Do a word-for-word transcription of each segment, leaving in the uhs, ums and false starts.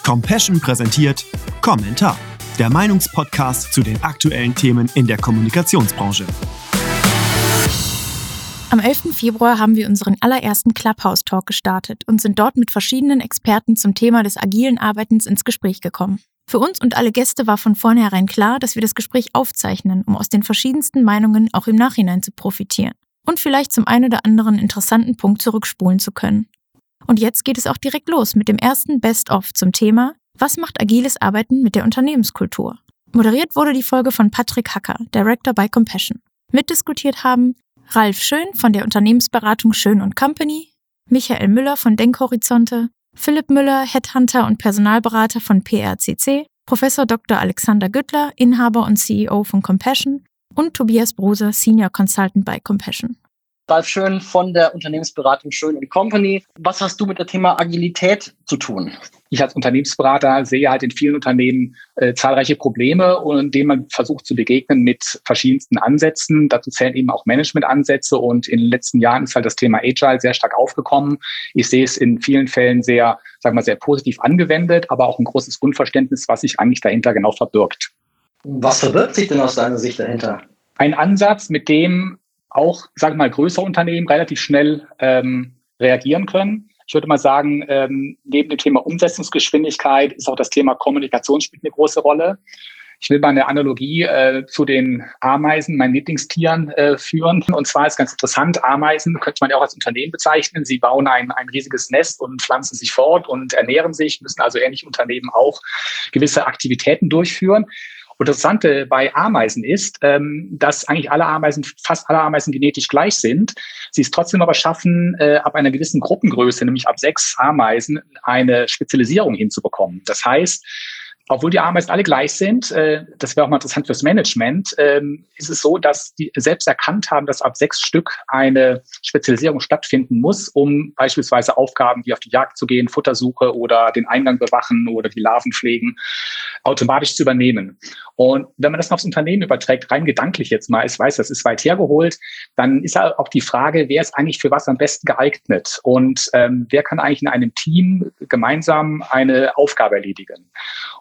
Compassion präsentiert Kommentar, der Meinungspodcast zu den aktuellen Themen in der Kommunikationsbranche. Am elften Februar haben wir unseren allerersten Clubhouse-Talk gestartet und sind dort mit verschiedenen Experten zum Thema des agilen Arbeitens ins Gespräch gekommen. Für uns und alle Gäste war von vornherein klar, dass wir das Gespräch aufzeichnen, um aus den verschiedensten Meinungen auch im Nachhinein zu profitieren und vielleicht zum einen oder anderen interessanten Punkt zurückspulen zu können. Und jetzt geht es auch direkt los mit dem ersten Best-of zum Thema Was macht agiles Arbeiten mit der Unternehmenskultur? Moderiert wurde die Folge von Patrick Hacker, Director bei Compassion. Mitdiskutiert haben Ralf Schön von der Unternehmensberatung Schön und Company, Michael Müller von Denkhorizonte, Philipp Müller, Headhunter und Personalberater von P R C C, Professor Doktor Alexander Güttler, Inhaber und C E O von Compassion und Tobias Bruse, Senior Consultant bei Compassion. Ralf Schön von der Unternehmensberatung Schön und Company. Was hast du mit dem Thema Agilität zu tun? Ich als Unternehmensberater sehe halt in vielen Unternehmen äh, zahlreiche Probleme, und denen man versucht zu begegnen mit verschiedensten Ansätzen. Dazu zählen eben auch Managementansätze, und in den letzten Jahren ist halt das Thema Agile sehr stark aufgekommen. Ich sehe es in vielen Fällen sehr, sagen wir mal, sehr positiv angewendet, aber auch ein großes Unverständnis, was sich eigentlich dahinter genau verbirgt. Was verbirgt sich denn aus deiner Sicht dahinter? Ein Ansatz, mit dem auch, sagen wir mal, größere Unternehmen relativ schnell ähm, reagieren können. Ich würde mal sagen, ähm, neben dem Thema Umsetzungsgeschwindigkeit ist auch das Thema Kommunikation spielt eine große Rolle. Ich will mal eine Analogie äh, zu den Ameisen, meinen Lieblingstieren, äh, führen. Und zwar ist ganz interessant, Ameisen könnte man ja auch als Unternehmen bezeichnen. Sie bauen ein, ein riesiges Nest und pflanzen sich fort und ernähren sich, müssen also ähnliche Unternehmen auch gewisse Aktivitäten durchführen. Und das Interessante bei Ameisen ist, ähm, dass eigentlich alle Ameisen, fast alle Ameisen genetisch gleich sind. Sie es trotzdem aber schaffen, äh, ab einer gewissen Gruppengröße, nämlich ab sechs Ameisen, eine Spezialisierung hinzubekommen. Das heißt, obwohl die Ameisen alle gleich sind, äh, das wäre auch mal interessant fürs Management, ähm, ist es so, dass die selbst erkannt haben, dass ab sechs Stück eine Spezialisierung stattfinden muss, um beispielsweise Aufgaben wie auf die Jagd zu gehen, Futtersuche oder den Eingang bewachen oder die Larven pflegen, automatisch zu übernehmen. Und wenn man das noch aufs Unternehmen überträgt, rein gedanklich jetzt mal, ich weiß, das ist weit hergeholt, dann ist auch die Frage, wer ist eigentlich für was am besten geeignet und ähm, wer kann eigentlich in einem Team gemeinsam eine Aufgabe erledigen.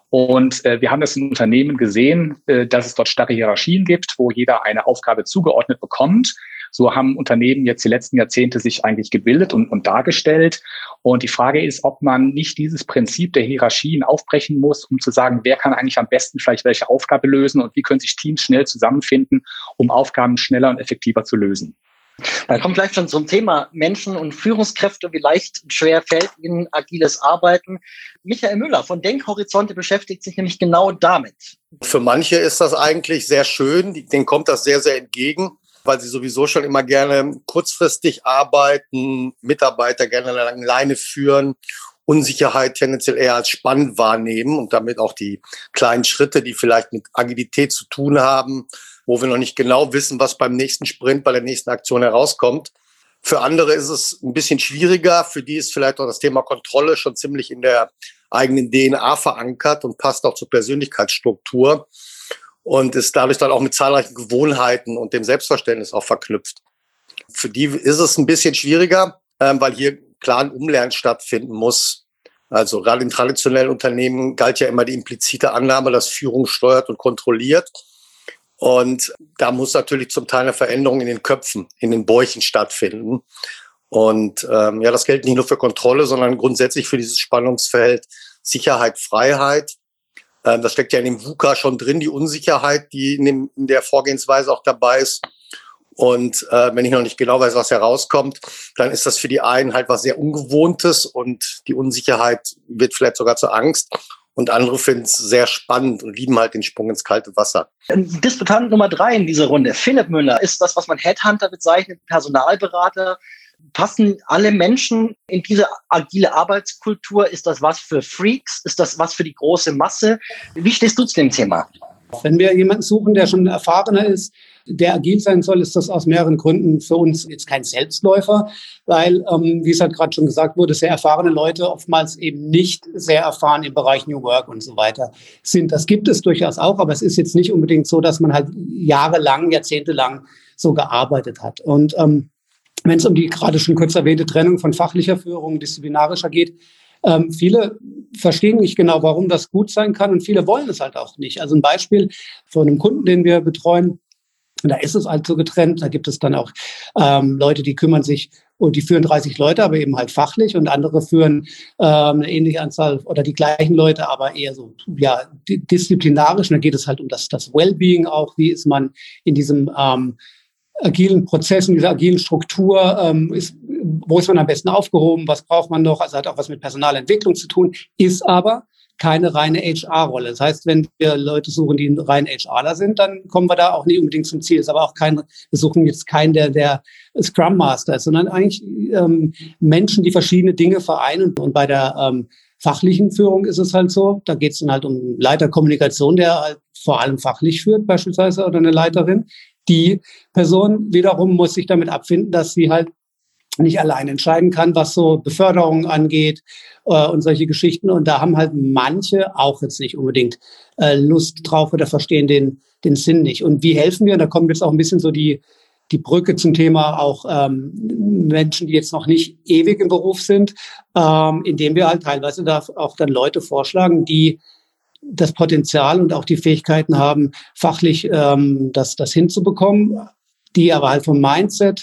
Und äh, wir haben das in Unternehmen gesehen, äh, dass es dort starre Hierarchien gibt, wo jeder eine Aufgabe zugeordnet bekommt. So haben Unternehmen jetzt die letzten Jahrzehnte sich eigentlich gebildet und, und dargestellt. Und die Frage ist, ob man nicht dieses Prinzip der Hierarchien aufbrechen muss, um zu sagen, wer kann eigentlich am besten vielleicht welche Aufgabe lösen und wie können sich Teams schnell zusammenfinden, um Aufgaben schneller und effektiver zu lösen. Dann kommt gleich schon zum Thema Menschen und Führungskräfte, wie leicht und schwer fällt ihnen agiles Arbeiten. Michael Müller von Denkhorizonte beschäftigt sich nämlich genau damit. Für manche ist das eigentlich sehr schön, denen kommt das sehr, sehr entgegen, weil sie sowieso schon immer gerne kurzfristig arbeiten, Mitarbeiter gerne alleine führen, Unsicherheit tendenziell eher als spannend wahrnehmen und damit auch die kleinen Schritte, die vielleicht mit Agilität zu tun haben, wo wir noch nicht genau wissen, was beim nächsten Sprint, bei der nächsten Aktion herauskommt. Für andere ist es ein bisschen schwieriger. Für die ist vielleicht auch das Thema Kontrolle schon ziemlich in der eigenen D N A verankert und passt auch zur Persönlichkeitsstruktur und ist dadurch dann auch mit zahlreichen Gewohnheiten und dem Selbstverständnis auch verknüpft. Für die ist es ein bisschen schwieriger, weil hier klar ein Umlernen stattfinden muss. Also gerade in traditionellen Unternehmen galt ja immer die implizite Annahme, dass Führung steuert und kontrolliert. Und da muss natürlich zum Teil eine Veränderung in den Köpfen, in den Bäuchen stattfinden. Und ähm, ja, das gilt nicht nur für Kontrolle, sondern grundsätzlich für dieses Spannungsfeld Sicherheit, Freiheit. Ähm, das steckt ja in dem VUCA schon drin, die Unsicherheit, die in, dem, in der Vorgehensweise auch dabei ist. Und äh, wenn ich noch nicht genau weiß, was herauskommt, dann ist das für die einen halt was sehr Ungewohntes und die Unsicherheit wird vielleicht sogar zur Angst. Und andere finden es sehr spannend und lieben halt den Sprung ins kalte Wasser. Disputant Nummer drei in dieser Runde, Philipp Müller, ist das, was man Headhunter bezeichnet, Personalberater. Passen alle Menschen in diese agile Arbeitskultur? Ist das was für Freaks? Ist das was für die große Masse? Wie stehst du zu dem Thema? Wenn wir jemanden suchen, der schon erfahrener ist, der agil sein soll, ist das aus mehreren Gründen für uns jetzt kein Selbstläufer, weil, ähm, wie es halt gerade schon gesagt wurde, sehr erfahrene Leute oftmals eben nicht sehr erfahren im Bereich New Work und so weiter sind. Das gibt es durchaus auch, aber es ist jetzt nicht unbedingt so, dass man halt jahrelang, jahrzehntelang so gearbeitet hat. Und ähm, wenn es um die gerade schon kurz erwähnte Trennung von fachlicher Führung, disziplinarischer geht, Ähm, viele verstehen nicht genau, warum das gut sein kann und viele wollen es halt auch nicht. Also ein Beispiel von einem Kunden, den wir betreuen, da ist es halt so getrennt. Da gibt es dann auch ähm, Leute, die kümmern sich und die führen dreißig Leute, aber eben halt fachlich und andere führen ähm, eine ähnliche Anzahl oder die gleichen Leute, aber eher so ja disziplinarisch. Und da geht es halt um das, das Wellbeing auch. Wie ist man in diesem ähm, agilen Prozess, in dieser agilen Struktur, ähm, ist, wo ist man am besten aufgehoben, was braucht man noch? Also hat auch was mit Personalentwicklung zu tun, ist aber keine reine H R-Rolle. Das heißt, wenn wir Leute suchen, die rein HRler sind, dann kommen wir da auch nicht unbedingt zum Ziel. Ist aber auch kein, wir suchen jetzt keinen, der, der Scrum Master ist, sondern eigentlich ähm, Menschen, die verschiedene Dinge vereinen. Und bei der ähm, fachlichen Führung ist es halt so, da geht es dann halt um einen Leiter Kommunikation, der halt vor allem fachlich führt beispielsweise oder eine Leiterin. Die Person wiederum muss sich damit abfinden, dass sie halt nicht allein entscheiden kann, was so Beförderung angeht äh, und solche Geschichten. Und da haben halt manche auch jetzt nicht unbedingt äh, Lust drauf oder verstehen den, den Sinn nicht. Und wie helfen wir? Und da kommt jetzt auch ein bisschen so die, die Brücke zum Thema auch ähm, Menschen, die jetzt noch nicht ewig im Beruf sind, ähm, indem wir halt teilweise da auch dann Leute vorschlagen, die das Potenzial und auch die Fähigkeiten haben, fachlich ähm, das, das hinzubekommen, die aber halt vom Mindset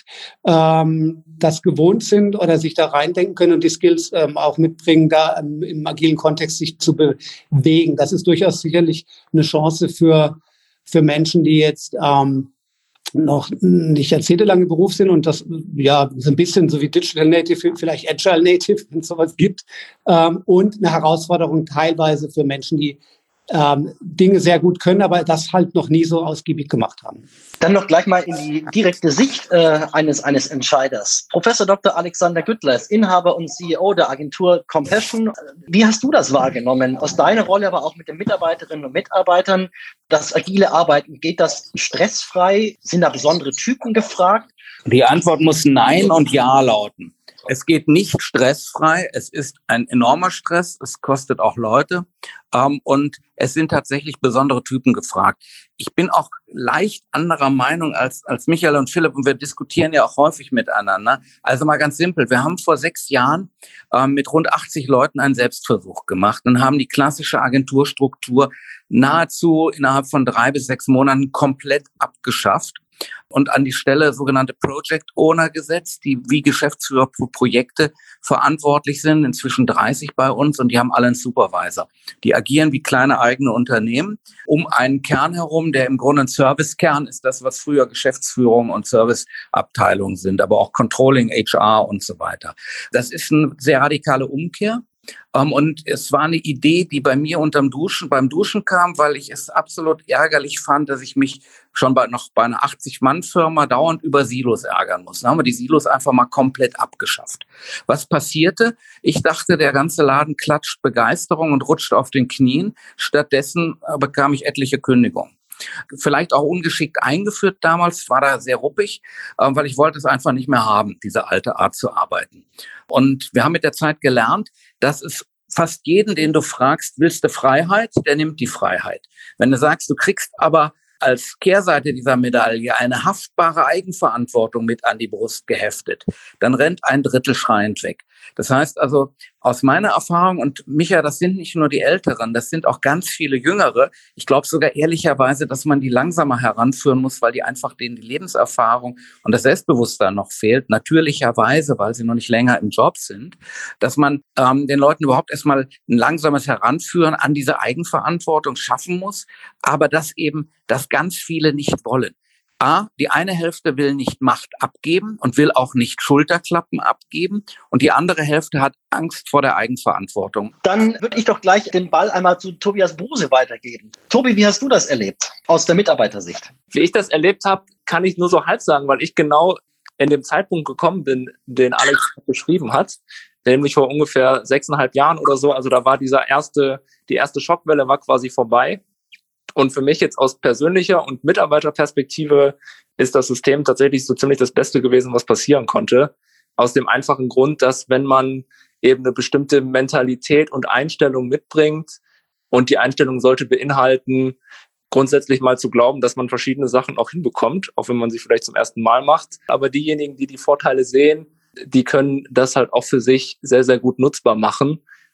ähm, das gewohnt sind oder sich da reindenken können und die Skills ähm, auch mitbringen, da ähm, im agilen Kontext sich zu bewegen. Das ist durchaus sicherlich eine Chance für, für Menschen, die jetzt ähm, noch nicht jahrzehntelang im Beruf sind und das ja so ein bisschen so wie Digital Native, vielleicht Agile Native, wenn es sowas gibt, ähm, und eine Herausforderung teilweise für Menschen, die ähm, Dinge sehr gut können, aber das halt noch nie so ausgiebig gemacht haben. Dann noch gleich mal in die direkte Sicht äh, eines, eines Entscheiders. Professor Doktor Alexander Güttler ist Inhaber und C E O der Agentur Compassion. Wie hast du das wahrgenommen? Aus deiner Rolle, aber auch mit den Mitarbeiterinnen und Mitarbeitern, das agile Arbeiten, geht das stressfrei? Sind da besondere Typen gefragt? Die Antwort muss Nein und Ja lauten. Es geht nicht stressfrei, es ist ein enormer Stress, es kostet auch Leute ähm, und es sind tatsächlich besondere Typen gefragt. Ich bin auch leicht anderer Meinung als als Michael und Philipp und wir diskutieren ja auch häufig miteinander. Also mal ganz simpel, wir haben vor sechs Jahren ähm, mit rund achtzig Leuten einen Selbstversuch gemacht und haben die klassische Agenturstruktur nahezu innerhalb von drei bis sechs Monaten komplett abgeschafft. Und an die Stelle sogenannte Project Owner gesetzt, die wie Geschäftsführer für Projekte verantwortlich sind, inzwischen dreißig bei uns und die haben alle einen Supervisor. Die agieren wie kleine eigene Unternehmen um einen Kern herum, der im Grunde ein Servicekern ist, das was früher Geschäftsführung und Serviceabteilungen sind, aber auch Controlling, H R und so weiter. Das ist eine sehr radikale Umkehr. Um, und es war eine Idee, die bei mir unterm Duschen, beim Duschen kam, weil ich es absolut ärgerlich fand, dass ich mich schon bei, noch bei einer achtzig-Mann-Firma dauernd über Silos ärgern muss. Dann haben wir die Silos einfach mal komplett abgeschafft. Was passierte? Ich dachte, der ganze Laden klatscht Begeisterung und rutscht auf den Knien. Stattdessen bekam ich etliche Kündigungen. Vielleicht auch ungeschickt eingeführt damals, war da sehr ruppig, weil ich wollte es einfach nicht mehr haben, diese alte Art zu arbeiten. Und wir haben mit der Zeit gelernt, dass es fast jeden, den du fragst, willst du Freiheit, der nimmt die Freiheit. Wenn du sagst, du kriegst aber als Kehrseite dieser Medaille eine haftbare Eigenverantwortung mit an die Brust geheftet, dann rennt ein Drittel schreiend weg. Das heißt also, aus meiner Erfahrung, und Micha, das sind nicht nur die Älteren, das sind auch ganz viele Jüngere. Ich glaube sogar ehrlicherweise, dass man die langsamer heranführen muss, weil die einfach denen die Lebenserfahrung und das Selbstbewusstsein noch fehlt. Natürlicherweise, weil sie noch nicht länger im Job sind, dass man ähm, den Leuten überhaupt erstmal ein langsames Heranführen an diese Eigenverantwortung schaffen muss, aber dass eben das ganz viele nicht wollen. A, die eine Hälfte will nicht Macht abgeben und will auch nicht Schulterklappen abgeben und die andere Hälfte hat Angst vor der Eigenverantwortung. Dann würde ich doch gleich den Ball einmal zu Tobias Bruse weitergeben. Tobi, wie hast du das erlebt aus der Mitarbeitersicht? Wie ich das erlebt habe, kann ich nur so halb sagen, weil ich genau in dem Zeitpunkt gekommen bin, den Alex beschrieben hat, nämlich vor ungefähr sechseinhalb Jahren oder so. Also da war dieser erste, die erste Schockwelle war quasi vorbei. Und für mich jetzt aus persönlicher und Mitarbeiterperspektive ist das System tatsächlich so ziemlich das Beste gewesen, was passieren konnte. Aus dem einfachen Grund, dass wenn man eben eine bestimmte Mentalität und Einstellung mitbringt und die Einstellung sollte beinhalten, grundsätzlich mal zu glauben, dass man verschiedene Sachen auch hinbekommt, auch wenn man sie vielleicht zum ersten Mal macht. Aber diejenigen, die die Vorteile sehen, die können das halt auch für sich sehr, sehr gut nutzbar machen.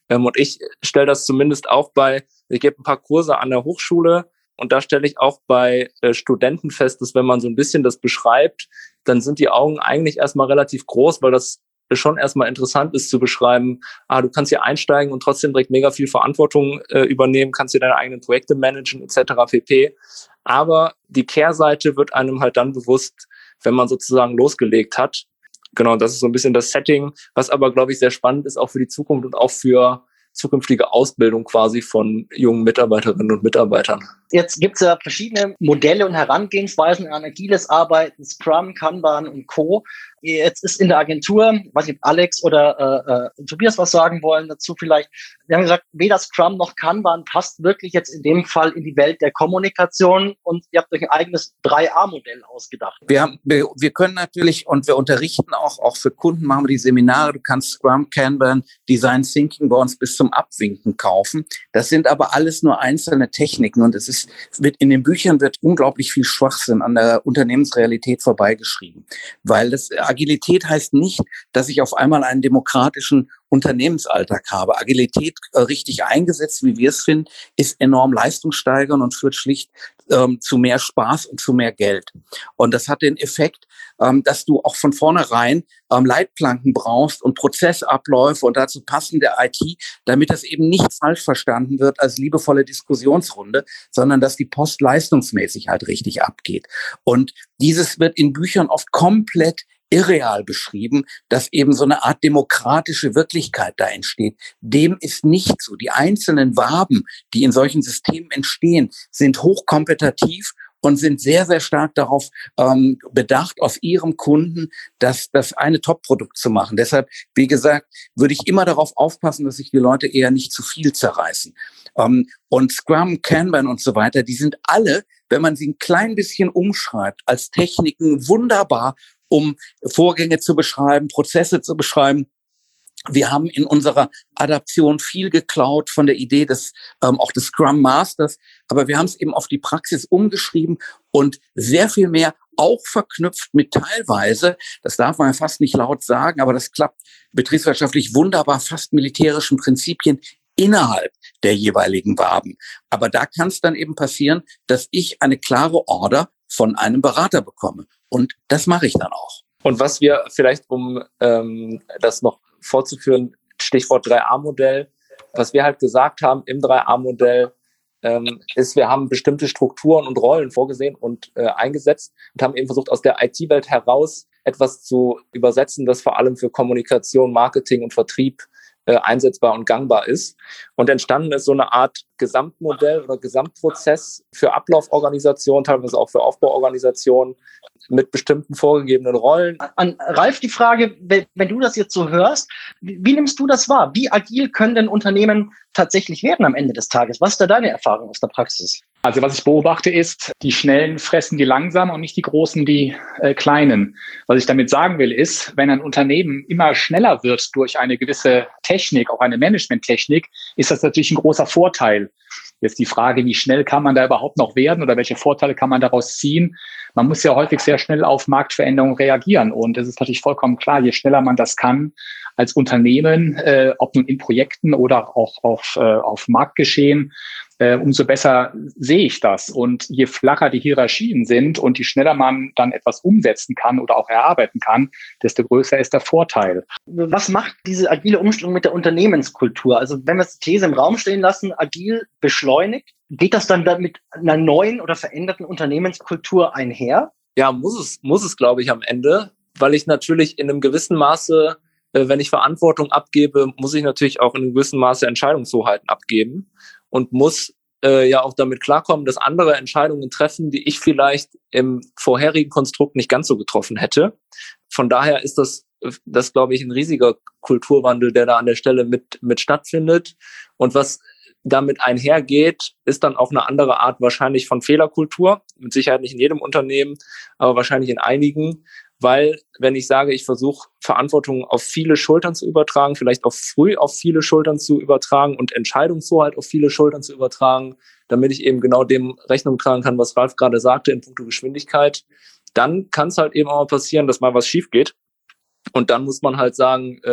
Ähm, und ich stelle das zumindest auch bei, ich gebe ein paar Kurse an der Hochschule und da stelle ich auch bei äh, Studenten fest, dass wenn man so ein bisschen das beschreibt, dann sind die Augen eigentlich erstmal relativ groß, weil das schon erstmal interessant ist zu beschreiben, ah, du kannst hier einsteigen und trotzdem direkt mega viel Verantwortung äh, übernehmen, kannst dir deine eigenen Projekte managen et cetera pp. Aber die Kehrseite wird einem halt dann bewusst, wenn man sozusagen losgelegt hat. Genau, das ist so ein bisschen das Setting, was aber, glaube ich, sehr spannend ist, auch für die Zukunft und auch für zukünftige Ausbildung quasi von jungen Mitarbeiterinnen und Mitarbeitern. Jetzt gibt es ja verschiedene Modelle und Herangehensweisen an agiles Arbeiten, Scrum, Kanban und Co. Jetzt ist in der Agentur, weiß nicht, ob Alex oder äh, äh, Tobias was sagen wollen dazu vielleicht. Wir haben gesagt, weder Scrum noch Kanban passt wirklich jetzt in dem Fall in die Welt der Kommunikation und ihr habt euch ein eigenes drei A Modell ausgedacht. Wir, haben, wir, wir können natürlich und wir unterrichten auch, auch für Kunden machen wir die Seminare. Du kannst Scrum, Kanban, Design Thinking bei uns bis zum Abwinken kaufen. Das sind aber alles nur einzelne Techniken und es ist, wird in den Büchern wird unglaublich viel Schwachsinn an der Unternehmensrealität vorbeigeschrieben, weil das Agilität heißt nicht, dass ich auf einmal einen demokratischen Unternehmensalltag habe. Agilität äh, richtig eingesetzt, wie wir es finden, ist enorm leistungssteigernd und führt schlicht ähm, zu mehr Spaß und zu mehr Geld. Und das hat den Effekt, ähm, dass du auch von vornherein ähm, Leitplanken brauchst und Prozessabläufe und dazu passende I T, damit das eben nicht falsch verstanden wird als liebevolle Diskussionsrunde, sondern dass die Post leistungsmäßig halt richtig abgeht. Und dieses wird in Büchern oft komplett irreal beschrieben, dass eben so eine Art demokratische Wirklichkeit da entsteht. Dem ist nicht so. Die einzelnen Verben, die in solchen Systemen entstehen, sind hochkompetitiv und sind sehr, sehr stark darauf ähm, bedacht, aus ihrem Kunden das, das eine Top-Produkt zu machen. Deshalb, wie gesagt, würde ich immer darauf aufpassen, dass sich die Leute eher nicht zu viel zerreißen. Ähm, und Scrum, Kanban und so weiter, die sind alle, wenn man sie ein klein bisschen umschreibt, als Techniken wunderbar, um Vorgänge zu beschreiben, Prozesse zu beschreiben. Wir haben in unserer Adaption viel geklaut von der Idee des ähm, auch des Scrum Masters, aber wir haben es eben auf die Praxis umgeschrieben und sehr viel mehr auch verknüpft mit teilweise, das darf man ja fast nicht laut sagen, aber das klappt betriebswirtschaftlich wunderbar, fast militärischen Prinzipien innerhalb der jeweiligen Verben. Aber da kann es dann eben passieren, dass ich eine klare Order von einem Berater bekomme. Und das mache ich dann auch. Und was wir vielleicht, um ähm, das noch fortzuführen, Stichwort drei A Modell, was wir halt gesagt haben im drei A Modell, ähm, ist, wir haben bestimmte Strukturen und Rollen vorgesehen und äh, eingesetzt und haben eben versucht, aus der I T-Welt heraus etwas zu übersetzen, das vor allem für Kommunikation, Marketing und Vertrieb äh, einsetzbar und gangbar ist. Und entstanden ist so eine Art Gesamtmodell oder Gesamtprozess für Ablauforganisation, teilweise auch für Aufbauorganisation mit bestimmten vorgegebenen Rollen. An Ralf die Frage, wenn du das jetzt so hörst, wie, wie nimmst du das wahr? Wie agil können denn Unternehmen tatsächlich werden am Ende des Tages? Was ist da deine Erfahrung aus der Praxis? Also was ich beobachte ist, die Schnellen fressen die Langsamen und nicht die Großen die äh, Kleinen. Was ich damit sagen will ist, wenn ein Unternehmen immer schneller wird durch eine gewisse Technik, auch eine Managementtechnik, ist das natürlich ein großer Vorteil. Jetzt die Frage, wie schnell kann man da überhaupt noch werden oder welche Vorteile kann man daraus ziehen? Man muss ja häufig sehr schnell auf Marktveränderungen reagieren und es ist natürlich vollkommen klar, je schneller man das kann als Unternehmen, äh, ob nun in Projekten oder auch auf, äh, auf Marktgeschehen, äh, umso besser sehe ich das. Und je flacher die Hierarchien sind und je schneller man dann etwas umsetzen kann oder auch erarbeiten kann, desto größer ist der Vorteil. Was macht diese agile Umstellung mit der Unternehmenskultur? Also wenn wir die These im Raum stehen lassen, agil beschleunigt, geht das dann mit einer neuen oder veränderten Unternehmenskultur einher? Ja, muss es, muss es, glaube ich, am Ende, weil ich natürlich in einem gewissen Maße, äh, wenn ich Verantwortung abgebe, muss ich natürlich auch in einem gewissen Maße Entscheidungshoheiten abgeben und muss äh, ja auch damit klarkommen, dass andere Entscheidungen treffen, die ich vielleicht im vorherigen Konstrukt nicht ganz so getroffen hätte. Von daher ist das, das glaube ich, ein riesiger Kulturwandel, der da an der Stelle mit, mit stattfindet. Und was damit einhergeht, ist dann auch eine andere Art wahrscheinlich von Fehlerkultur. Mit Sicherheit nicht in jedem Unternehmen, aber wahrscheinlich in einigen. Weil, wenn ich sage, ich versuche, Verantwortung auf viele Schultern zu übertragen, vielleicht auch früh auf viele Schultern zu übertragen und Entscheidungshoheit auf viele Schultern zu übertragen, damit ich eben genau dem Rechnung tragen kann, was Ralf gerade sagte in puncto Geschwindigkeit, dann kann es halt eben auch mal passieren, dass mal was schief geht. Und dann muss man halt sagen, äh,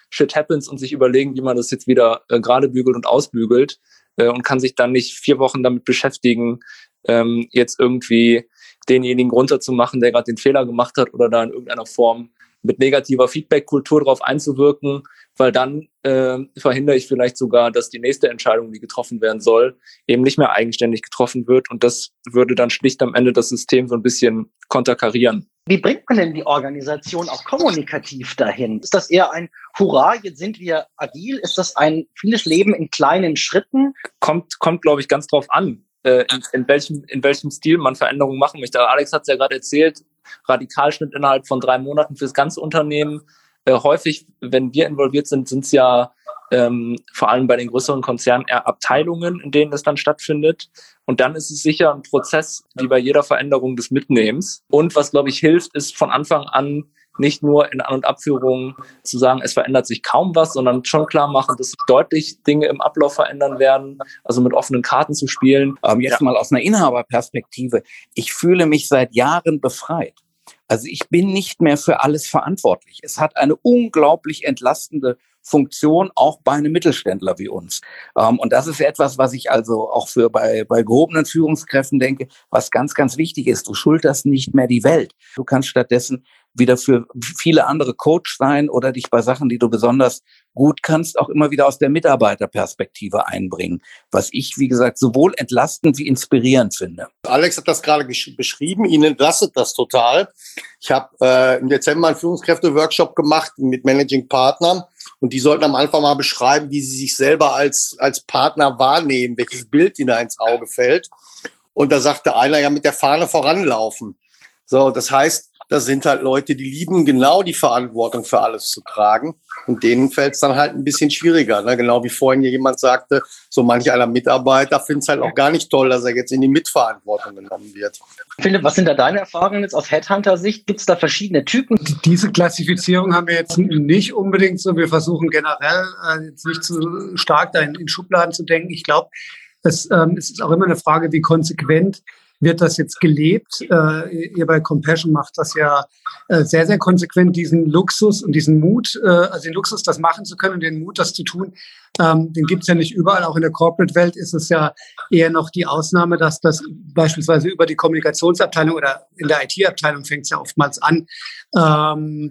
Shit happens und sich überlegen, wie man das jetzt wieder äh, gerade bügelt und ausbügelt äh, und kann sich dann nicht vier Wochen damit beschäftigen, ähm, jetzt irgendwie denjenigen runterzumachen, der gerade den Fehler gemacht hat oder da in irgendeiner Form mit negativer Feedback-Kultur drauf einzuwirken, weil dann äh, verhindere ich vielleicht sogar, dass die nächste Entscheidung, die getroffen werden soll, eben nicht mehr eigenständig getroffen wird und das würde dann schlicht am Ende das System so ein bisschen konterkarieren. Wie bringt man denn die Organisation auch kommunikativ dahin? Ist das eher ein Hurra, jetzt sind wir agil? Ist das ein vieles Leben in kleinen Schritten? Kommt, kommt glaube ich, ganz drauf an, äh, in, in, welchem, in welchem Stil man Veränderungen machen möchte. Alex hat es ja gerade erzählt, Radikalschnitt innerhalb von drei Monaten fürs ganze Unternehmen. Äh, häufig, wenn wir involviert sind, sind es ja ähm, vor allem bei den größeren Konzernen eher Abteilungen, in denen das dann stattfindet. Und dann ist es sicher ein Prozess, wie bei jeder Veränderung des Mitnehmens. Und was, glaube ich, hilft, ist von Anfang an nicht nur in An- und Abführungen zu sagen, es verändert sich kaum was, sondern schon klar machen, dass sich deutlich Dinge im Ablauf verändern werden, also mit offenen Karten zu spielen. Ähm, jetzt ja. mal aus einer Inhaberperspektive. Ich fühle mich seit Jahren befreit. Also ich bin nicht mehr für alles verantwortlich. Es hat eine unglaublich entlastende Funktion, auch bei einem Mittelständler wie uns. Ähm, und das ist etwas, was ich also auch für bei, bei gehobenen Führungskräften denke, was ganz, ganz wichtig ist. Du schulterst nicht mehr die Welt. Du kannst stattdessen wieder für viele andere Coach sein oder dich bei Sachen, die du besonders gut kannst, auch immer wieder aus der Mitarbeiterperspektive einbringen. Was ich, wie gesagt, sowohl entlastend wie inspirierend finde. Alex hat das gerade gesch- beschrieben. Ihnen entlastet das total. Ich habe äh, im Dezember einen Führungskräfte-Workshop gemacht mit Managing Partnern. Und die sollten am Anfang mal beschreiben, wie sie sich selber als, als Partner wahrnehmen, welches Bild ihnen ins Auge fällt. Und da sagte einer, ja, mit der Fahne voranlaufen. So, das heißt, das sind halt Leute, die lieben genau die Verantwortung für alles zu tragen. Und denen fällt es dann halt ein bisschen schwieriger. Ne? Genau wie vorhin hier jemand sagte, so manch einer Mitarbeiter findet es halt auch gar nicht toll, dass er jetzt in die Mitverantwortung genommen wird. Philipp, was sind da deine Erfahrungen jetzt aus Headhunter-Sicht? Gibt es da verschiedene Typen? Diese Klassifizierung haben wir jetzt nicht unbedingt so. Wir versuchen generell äh, jetzt nicht zu stark da in, in Schubladen zu denken. Ich glaube, es, ähm, es ist auch immer eine Frage, wie konsequent wird das jetzt gelebt. Äh, ihr bei Compassion macht das ja äh, sehr, sehr konsequent, diesen Luxus und diesen Mut, äh, also den Luxus, das machen zu können und den Mut, das zu tun, ähm, den gibt's ja nicht überall. Auch in der Corporate-Welt ist es ja eher noch die Ausnahme, dass das beispielsweise über die Kommunikationsabteilung oder in der I T-Abteilung fängt es ja oftmals an, ähm,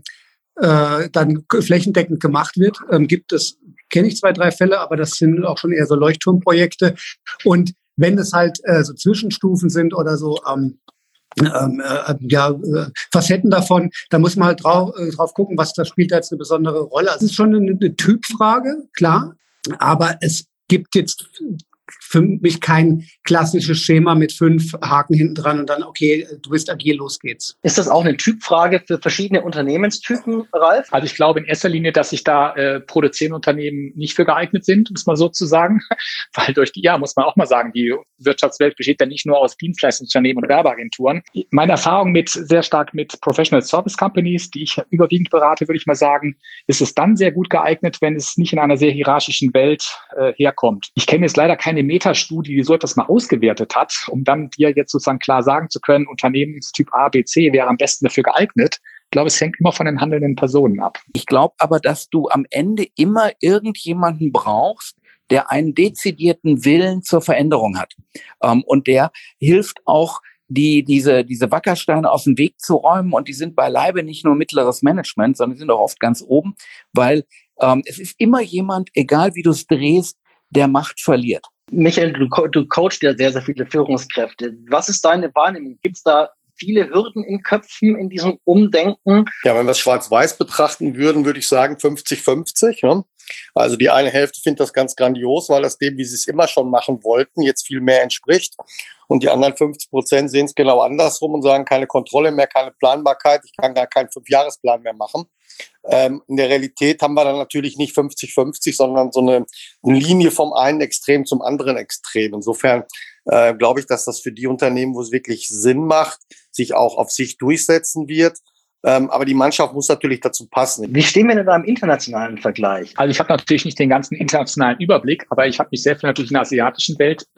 äh, dann flächendeckend gemacht wird. Ähm, gibt es, kenne ich zwei, drei Fälle, aber das sind auch schon eher so Leuchtturmprojekte. Und wenn es halt äh, so Zwischenstufen sind oder so ähm, ähm, äh, ja, äh, Facetten davon, da muss man halt drauf, äh, drauf gucken, was da spielt da jetzt eine besondere Rolle. Also es ist schon eine, eine Typfrage, klar, aber es gibt jetzt für mich kein klassisches Schema mit fünf Haken hinten dran und dann, okay, du bist agil, los geht's. Ist das auch eine Typfrage für verschiedene Unternehmenstypen, Ralf? Also ich glaube in erster Linie, dass sich da äh, produzierende Unternehmen nicht für geeignet sind, um es mal so zu sagen. Weil durch die, ja, muss man auch mal sagen, die Wirtschaftswelt besteht ja nicht nur aus Dienstleistungsunternehmen und Werbeagenturen. Meine Erfahrung mit sehr stark mit Professional Service Companies, die ich überwiegend berate, würde ich mal sagen, ist es dann sehr gut geeignet, wenn es nicht in einer sehr hierarchischen Welt äh, herkommt. Ich kenne jetzt leider keine Metastudie, die so etwas mal ausgewertet hat, um dann dir jetzt sozusagen klar sagen zu können, Unternehmenstyp A, B, C wäre am besten dafür geeignet. Ich glaube, es hängt immer von den handelnden Personen ab. Ich glaube aber, dass du am Ende immer irgendjemanden brauchst, der einen dezidierten Willen zur Veränderung hat. Ähm, und der hilft auch, die, diese, diese Wackersteine aus dem Weg zu räumen. Und die sind beileibe nicht nur mittleres Management, sondern die sind auch oft ganz oben, weil ähm, es ist immer jemand, egal wie du es drehst, der Macht verliert. Michael, du, co- du coachst ja sehr, sehr viele Führungskräfte. Was ist deine Wahrnehmung? Gibt es da viele Hürden in Köpfen in diesem Umdenken? Ja, wenn wir es schwarz-weiß betrachten würden, würde ich sagen fünfzig fünfzig. Ne? Also die eine Hälfte findet das ganz grandios, weil das dem, wie sie es immer schon machen wollten, jetzt viel mehr entspricht. Und die anderen fünfzig Prozent sehen es genau andersrum und sagen, keine Kontrolle mehr, keine Planbarkeit, ich kann gar keinen Fünfjahresplan mehr machen. Ähm, in der Realität haben wir dann natürlich nicht fünfzig fünfzig, sondern so eine, eine Linie vom einen Extrem zum anderen Extrem. Insofern äh, glaube ich, dass das für die Unternehmen, wo es wirklich Sinn macht, sich auch auf sich durchsetzen wird. Ähm, aber die Mannschaft muss natürlich dazu passen. Wie stehen wir denn da im internationalen Vergleich? Also ich habe natürlich nicht den ganzen internationalen Überblick, aber ich habe mich sehr viel natürlich in der asiatischen Welt äh,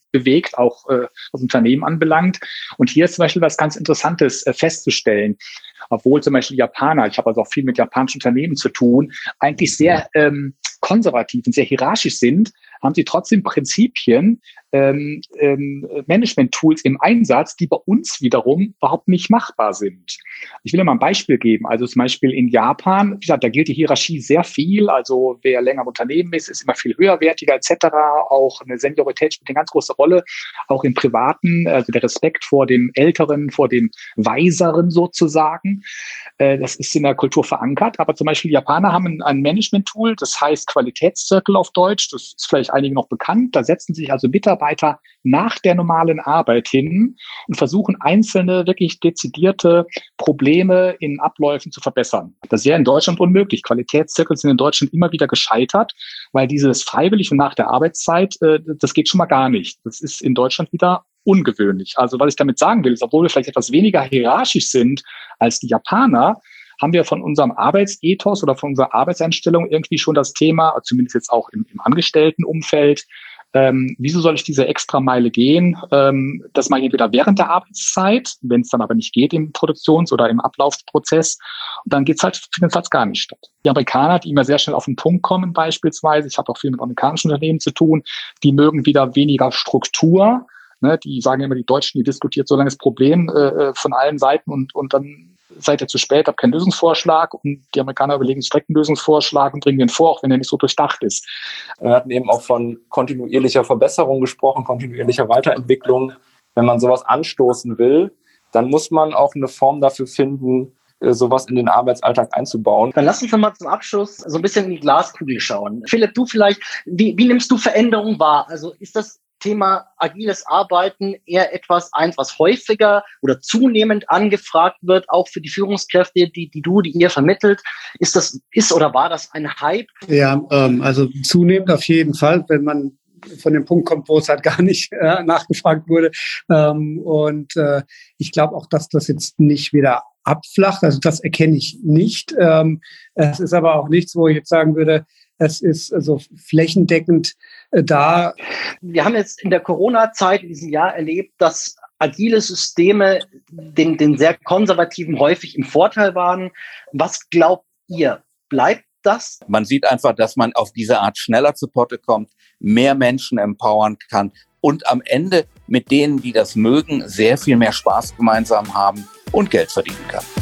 bewegt, auch äh, was Unternehmen anbelangt. Und hier ist zum Beispiel was ganz Interessantes äh, festzustellen. Obwohl zum Beispiel Japaner, ich habe also auch viel mit japanischen Unternehmen zu tun, eigentlich sehr ähm, konservativ und sehr hierarchisch sind, haben sie trotzdem Prinzipien, ähm, ähm, Management-Tools im Einsatz, die bei uns wiederum überhaupt nicht machbar sind. Ich will dir mal ein Beispiel geben. Also zum Beispiel in Japan, wie gesagt, da gilt die Hierarchie sehr viel. Also wer länger im Unternehmen ist, ist immer viel höherwertiger et cetera. Auch eine Seniorität spielt eine ganz große Rolle. Auch im Privaten, also der Respekt vor dem Älteren, vor dem Weiseren sozusagen. Äh, das ist in der Kultur verankert. Aber zum Beispiel die Japaner haben ein, ein Management-Tool, das heißt Qualitätszirkel auf Deutsch. Das ist vielleicht einigen noch bekannt. Da setzen sich also Mitarbeiter nach der normalen Arbeit hin und versuchen einzelne, wirklich dezidierte Probleme in Abläufen zu verbessern. Das ist ja in Deutschland unmöglich. Qualitätszirkel sind in Deutschland immer wieder gescheitert, weil dieses freiwillig und nach der Arbeitszeit, äh, das geht schon mal gar nicht. Das ist in Deutschland wieder ungewöhnlich. Also was ich damit sagen will, ist, obwohl wir vielleicht etwas weniger hierarchisch sind als die Japaner, haben wir von unserem Arbeitsethos oder von unserer Arbeitseinstellung irgendwie schon das Thema, zumindest jetzt auch im, im Angestelltenumfeld, Ähm, wieso soll ich diese Extrameile gehen? Ähm, das mache ich entweder während der Arbeitszeit, wenn es dann aber nicht geht im Produktions- oder im Ablaufprozess. Und dann geht's halt, findet halt gar nicht statt. Die Amerikaner, die immer sehr schnell auf den Punkt kommen beispielsweise, ich habe auch viel mit amerikanischen Unternehmen zu tun, die mögen wieder weniger Struktur. Ne? Die sagen immer, die Deutschen, die diskutiert so lange das Problem äh, von allen Seiten und, und dann seid ihr zu spät, habt keinen Lösungsvorschlag, und die Amerikaner überlegen sich direkt einen Lösungsvorschlag und bringen den vor, auch wenn er nicht so durchdacht ist. Wir hatten eben auch von kontinuierlicher Verbesserung gesprochen, kontinuierlicher Weiterentwicklung. Wenn man sowas anstoßen will, dann muss man auch eine Form dafür finden, sowas in den Arbeitsalltag einzubauen. Dann lass uns noch mal zum Abschluss so ein bisschen in die Glaskugel schauen. Philipp, du vielleicht, wie, wie nimmst du Veränderungen wahr? Also ist das Thema agiles Arbeiten eher etwas eins, was häufiger oder zunehmend angefragt wird, auch für die Führungskräfte, die, die du, die ihr vermittelt? Ist das, ist oder war das ein Hype? Ja, ähm, also zunehmend auf jeden Fall, wenn man von dem Punkt kommt, wo es halt gar nicht äh, nachgefragt wurde. Ähm, und äh, ich glaube auch, dass das jetzt nicht wieder abflacht. Also das erkenne ich nicht. Ähm, es ist aber auch nichts, wo ich jetzt sagen würde, es ist also flächendeckend äh, da. Wir haben jetzt in der Corona-Zeit in diesem Jahr erlebt, dass agile Systeme den, den sehr Konservativen häufig im Vorteil waren. Was glaubt ihr? Bleibt das? Man sieht einfach, dass man auf diese Art schneller zu Potte kommt, mehr Menschen empowern kann und am Ende mit denen, die das mögen, sehr viel mehr Spaß gemeinsam haben und Geld verdienen kann.